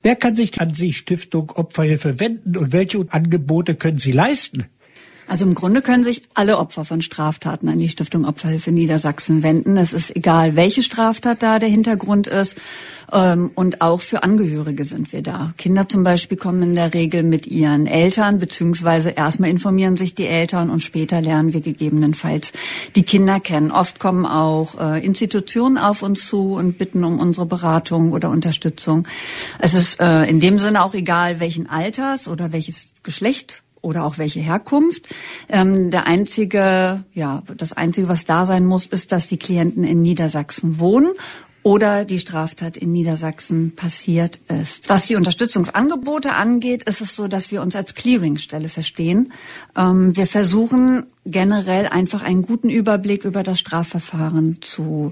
Wer kann sich an die Stiftung Opferhilfe wenden und welche Angebote können Sie leisten? Also im Grunde können sich alle Opfer von Straftaten an die Stiftung Opferhilfe Niedersachsen wenden. Es ist egal, welche Straftat da der Hintergrund ist. Und auch für Angehörige sind wir da. Kinder zum Beispiel kommen in der Regel mit ihren Eltern, beziehungsweise erstmal informieren sich die Eltern und später lernen wir gegebenenfalls die Kinder kennen. Oft kommen auch Institutionen auf uns zu und bitten um unsere Beratung oder Unterstützung. Es ist in dem Sinne auch egal, welchen Alters oder welches Geschlecht oder auch welche Herkunft. Das Einzige, was da sein muss, ist, dass die Klienten in Niedersachsen wohnen oder die Straftat in Niedersachsen passiert ist. Was die Unterstützungsangebote angeht, ist es so, dass wir uns als Clearingstelle verstehen. Wir versuchen generell einfach einen guten Überblick über das Strafverfahren zu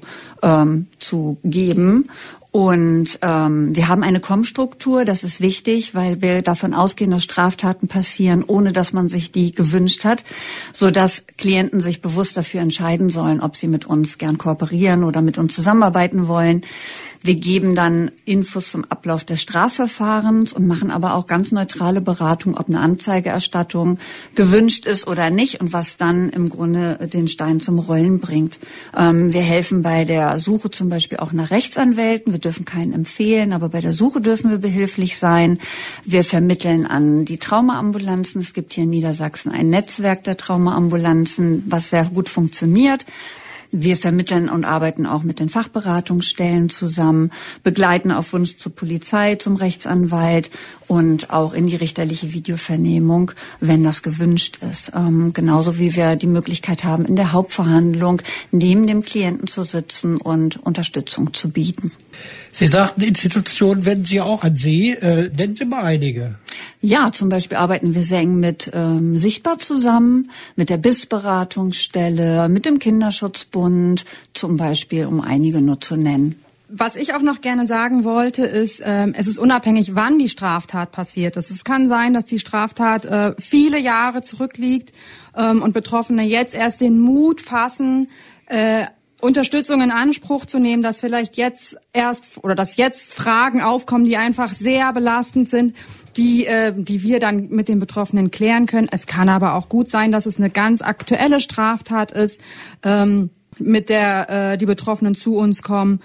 geben. Und wir haben eine Kommstruktur, das ist wichtig, weil wir davon ausgehen, dass Straftaten passieren, ohne dass man sich die gewünscht hat, sodass Klienten sich bewusst dafür entscheiden sollen, ob sie mit uns gern kooperieren oder mit uns zusammenarbeiten wollen. Wir geben dann Infos zum Ablauf des Strafverfahrens und machen aber auch ganz neutrale Beratung, ob eine Anzeigeerstattung gewünscht ist oder nicht und was dann im Grunde den Stein zum Rollen bringt. Wir helfen bei der Suche zum Beispiel auch nach Rechtsanwälten. Wir dürfen keinen empfehlen, aber bei der Suche dürfen wir behilflich sein. Wir vermitteln an die Traumaambulanzen. Es gibt hier in Niedersachsen ein Netzwerk der Traumaambulanzen, was sehr gut funktioniert. Wir vermitteln und arbeiten auch mit den Fachberatungsstellen zusammen, begleiten auf Wunsch zur Polizei, zum Rechtsanwalt und auch in die richterliche Videovernehmung, wenn das gewünscht ist. Genauso wie wir die Möglichkeit haben, in der Hauptverhandlung neben dem Klienten zu sitzen und Unterstützung zu bieten. Sie sagten, Institutionen wenden Sie auch an Sie. Nennen Sie mal einige. Ja, zum Beispiel arbeiten wir sehr eng mit Sichtbar zusammen, mit der BIS-Beratungsstelle, mit dem Kinderschutzbund zum Beispiel, um einige nur zu nennen. Was ich auch noch gerne sagen wollte, ist, es ist unabhängig, wann die Straftat passiert ist. Es kann sein, dass die Straftat viele Jahre zurückliegt und Betroffene jetzt erst den Mut fassen, Unterstützung in Anspruch zu nehmen, dass vielleicht jetzt Fragen aufkommen, die einfach sehr belastend sind, die wir dann mit den Betroffenen klären können. Es kann aber auch gut sein, dass es eine ganz aktuelle Straftat ist, mit der die Betroffenen zu uns kommen.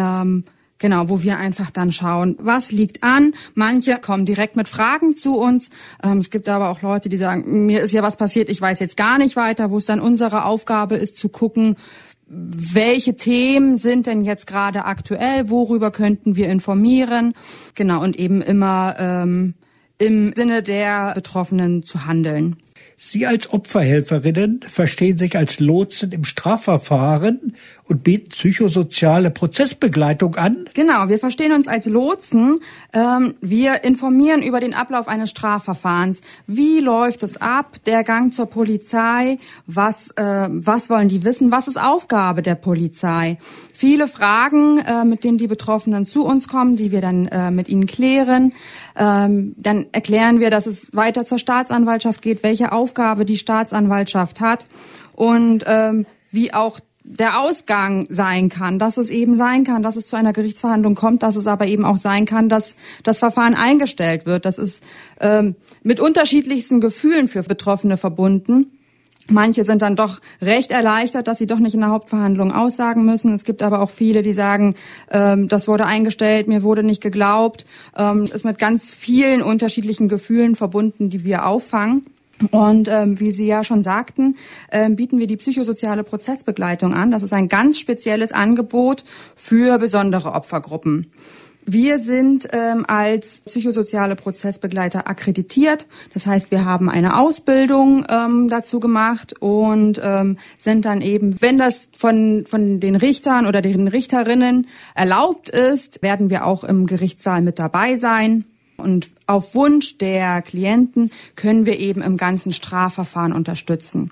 Wo wir einfach dann schauen, was liegt an. Manche kommen direkt mit Fragen zu uns. Es gibt aber auch Leute, die sagen, mir ist ja was passiert, ich weiß jetzt gar nicht weiter, wo es dann unsere Aufgabe ist zu gucken, welche Themen sind denn jetzt gerade aktuell, worüber könnten wir informieren, und eben immer im Sinne der Betroffenen zu handeln. Sie als Opferhelferinnen verstehen sich als Lotsen im Strafverfahren und bieten psychosoziale Prozessbegleitung an? Genau, wir verstehen uns als Lotsen. Wir informieren über den Ablauf eines Strafverfahrens. Wie läuft es ab? Der Gang zur Polizei? Was wollen die wissen? Was ist Aufgabe der Polizei? Viele Fragen, mit denen die Betroffenen zu uns kommen, die wir dann mit ihnen klären. Dann erklären wir, dass es weiter zur Staatsanwaltschaft geht, welche Aufgabe die Staatsanwaltschaft hat und wie auch der Ausgang sein kann, dass es eben sein kann, dass es zu einer Gerichtsverhandlung kommt, dass es aber eben auch sein kann, dass das Verfahren eingestellt wird. Das ist mit unterschiedlichsten Gefühlen für Betroffene verbunden. Manche sind dann doch recht erleichtert, dass sie doch nicht in der Hauptverhandlung aussagen müssen. Es gibt aber auch viele, die sagen, das wurde eingestellt, mir wurde nicht geglaubt. Ist mit ganz vielen unterschiedlichen Gefühlen verbunden, die wir auffangen. Und wie Sie ja schon sagten, bieten wir die psychosoziale Prozessbegleitung an. Das ist ein ganz spezielles Angebot für besondere Opfergruppen. Wir sind als psychosoziale Prozessbegleiter akkreditiert. Das heißt, wir haben eine Ausbildung dazu gemacht und sind dann eben, wenn das von den Richtern oder den Richterinnen erlaubt ist, werden wir auch im Gerichtssaal mit dabei sein. Und auf Wunsch der Klienten können wir eben im ganzen Strafverfahren unterstützen.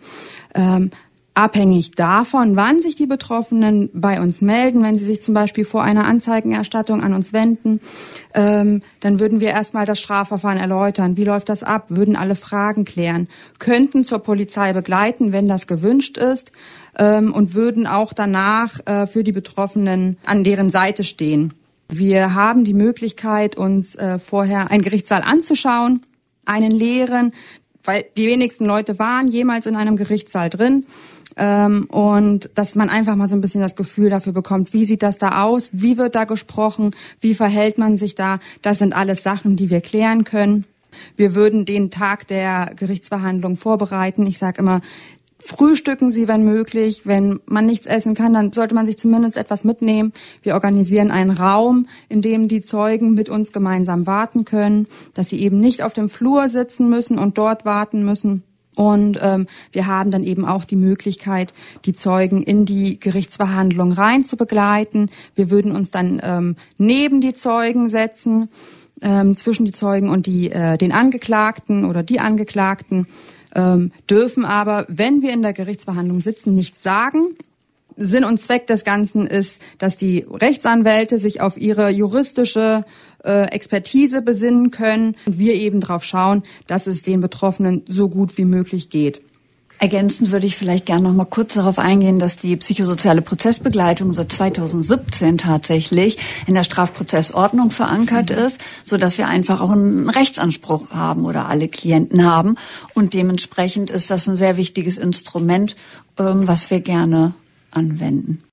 Abhängig davon, wann sich die Betroffenen bei uns melden, wenn sie sich zum Beispiel vor einer Anzeigenerstattung an uns wenden, dann würden wir erstmal das Strafverfahren erläutern. Wie läuft das ab? Würden alle Fragen klären, könnten zur Polizei begleiten, wenn das gewünscht ist, und würden auch danach für die Betroffenen an deren Seite stehen. Wir haben die Möglichkeit, uns vorher einen Gerichtssaal anzuschauen, einen leeren, weil die wenigsten Leute waren jemals in einem Gerichtssaal drin. Und dass man einfach mal so ein bisschen das Gefühl dafür bekommt, wie sieht das da aus, wie wird da gesprochen, wie verhält man sich da. Das sind alles Sachen, die wir klären können. Wir würden den Tag der Gerichtsverhandlung vorbereiten. Ich sage immer, frühstücken Sie, wenn möglich. Wenn man nichts essen kann, dann sollte man sich zumindest etwas mitnehmen. Wir organisieren einen Raum, in dem die Zeugen mit uns gemeinsam warten können, dass sie eben nicht auf dem Flur sitzen müssen und dort warten müssen. Und wir haben dann eben auch die Möglichkeit, die Zeugen in die Gerichtsverhandlung rein zu begleiten. Wir würden uns dann neben die Zeugen setzen, zwischen die Zeugen und den Angeklagten oder die Angeklagten, dürfen aber, wenn wir in der Gerichtsverhandlung sitzen, nichts sagen. Sinn und Zweck des Ganzen ist, dass die Rechtsanwälte sich auf ihre juristische Expertise besinnen können und wir eben darauf schauen, dass es den Betroffenen so gut wie möglich geht. Ergänzend würde ich vielleicht gerne noch mal kurz darauf eingehen, dass die psychosoziale Prozessbegleitung seit 2017 tatsächlich in der Strafprozessordnung verankert ist, so dass wir einfach auch einen Rechtsanspruch haben oder alle Klienten haben. Und dementsprechend ist das ein sehr wichtiges Instrument, was wir gerne anwenden.